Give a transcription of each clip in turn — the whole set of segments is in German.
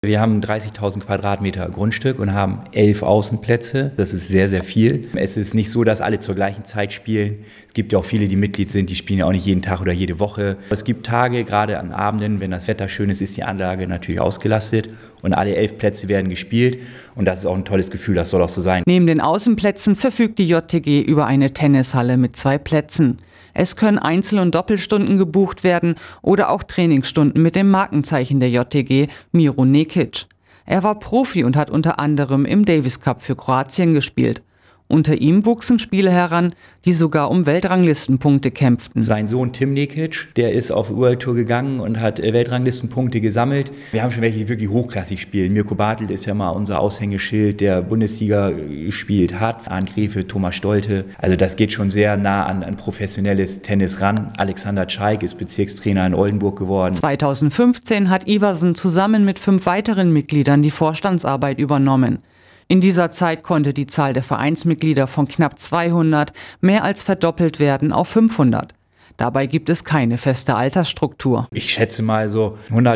Wir haben 30.000 Quadratmeter Grundstück und haben 11 Außenplätze. Das ist sehr, sehr viel. Es ist nicht so, dass alle zur gleichen Zeit spielen. Es gibt ja auch viele, die Mitglied sind, die spielen ja auch nicht jeden Tag oder jede Woche. Es gibt Tage, gerade an Abenden, wenn das Wetter schön ist, ist die Anlage natürlich ausgelastet und alle 11 Plätze werden gespielt. Und das ist auch ein tolles Gefühl, das soll auch so sein. Neben den Außenplätzen verfügt die JTG über eine Tennishalle mit 2 Plätzen. Es können Einzel- und Doppelstunden gebucht werden oder auch Trainingsstunden mit dem Markenzeichen der JTG, Miro Nekic. Er war Profi und hat unter anderem im Davis Cup für Kroatien gespielt. Unter ihm wuchsen Spieler heran, die sogar um Weltranglistenpunkte kämpften. Sein Sohn Tim Nekic, der ist auf World Tour gegangen und hat Weltranglistenpunkte gesammelt. Wir haben schon welche, die wirklich hochklassig spielen. Mirko Bartelt ist ja mal unser Aushängeschild, der Bundesliga gespielt hat. Arndt Grefe, Thomas Stolte. Also das geht schon sehr nah an professionelles Tennis ran. Alexander Czajk ist Bezirkstrainer in Oldenburg geworden. 2015 hat Iversen zusammen mit 5 weiteren Mitgliedern die Vorstandsarbeit übernommen. In dieser Zeit konnte die Zahl der Vereinsmitglieder von knapp 200 mehr als verdoppelt werden auf 500. Dabei gibt es keine feste Altersstruktur. Ich schätze mal so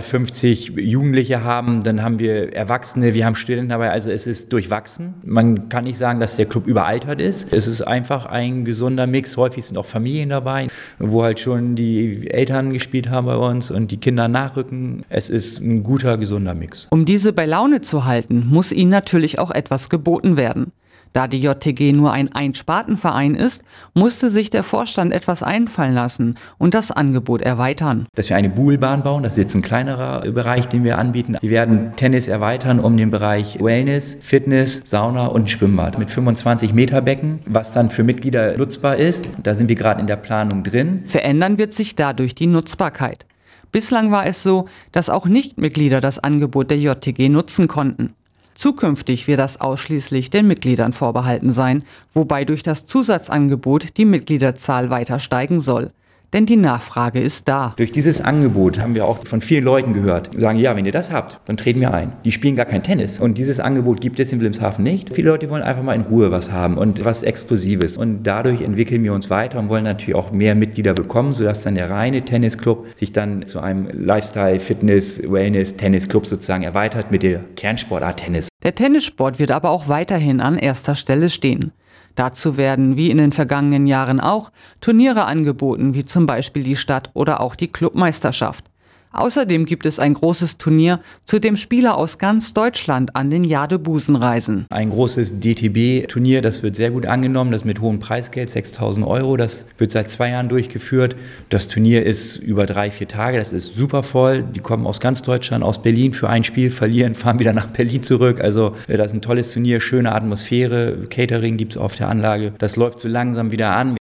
150 Jugendliche haben, dann haben wir Erwachsene, wir haben Studenten dabei, also es ist durchwachsen. Man kann nicht sagen, dass der Club überaltert ist. Es ist einfach ein gesunder Mix. Häufig sind auch Familien dabei, wo halt schon die Eltern gespielt haben bei uns und die Kinder nachrücken. Es ist ein guter, gesunder Mix. Um diese bei Laune zu halten, muss ihnen natürlich auch etwas geboten werden. Da die JTG nur ein Einspartenverein ist, musste sich der Vorstand etwas einfallen lassen und das Angebot erweitern. Dass wir eine Buhlbahn bauen, das ist jetzt ein kleinerer Bereich, den wir anbieten. Wir werden Tennis erweitern um den Bereich Wellness, Fitness, Sauna und Schwimmbad mit 25 Meter Becken, was dann für Mitglieder nutzbar ist. Da sind wir gerade in der Planung drin. Verändern wird sich dadurch die Nutzbarkeit. Bislang war es so, dass auch Nichtmitglieder das Angebot der JTG nutzen konnten. Zukünftig wird das ausschließlich den Mitgliedern vorbehalten sein, wobei durch das Zusatzangebot die Mitgliederzahl weiter steigen soll. Denn die Nachfrage ist da. Durch dieses Angebot haben wir auch von vielen Leuten gehört, die sagen, ja, wenn ihr das habt, dann treten wir ein. Die spielen gar kein Tennis. Und dieses Angebot gibt es in Wilhelmshaven nicht. Viele Leute wollen einfach mal in Ruhe was haben und was Exklusives. Und dadurch entwickeln wir uns weiter und wollen natürlich auch mehr Mitglieder bekommen, sodass dann der reine Tennisclub sich dann zu einem Lifestyle, Fitness, Wellness, Tennisclub sozusagen erweitert mit der Kernsportart Tennis. Der Tennissport wird aber auch weiterhin an erster Stelle stehen. Dazu werden, wie in den vergangenen Jahren auch, Turniere angeboten, wie zum Beispiel die Stadt- oder auch die Clubmeisterschaft. Außerdem gibt es ein großes Turnier, zu dem Spieler aus ganz Deutschland an den Jadebusen reisen. Ein großes DTB-Turnier, das wird sehr gut angenommen, das mit hohem Preisgeld, 6.000 €. Das wird seit 2 Jahren durchgeführt. Das Turnier ist über 3-4 Tage, das ist super voll. Die kommen aus ganz Deutschland, aus Berlin für ein Spiel, verlieren, fahren wieder nach Berlin zurück. Also das ist ein tolles Turnier, schöne Atmosphäre, Catering gibt es auf der Anlage. Das läuft so langsam wieder an.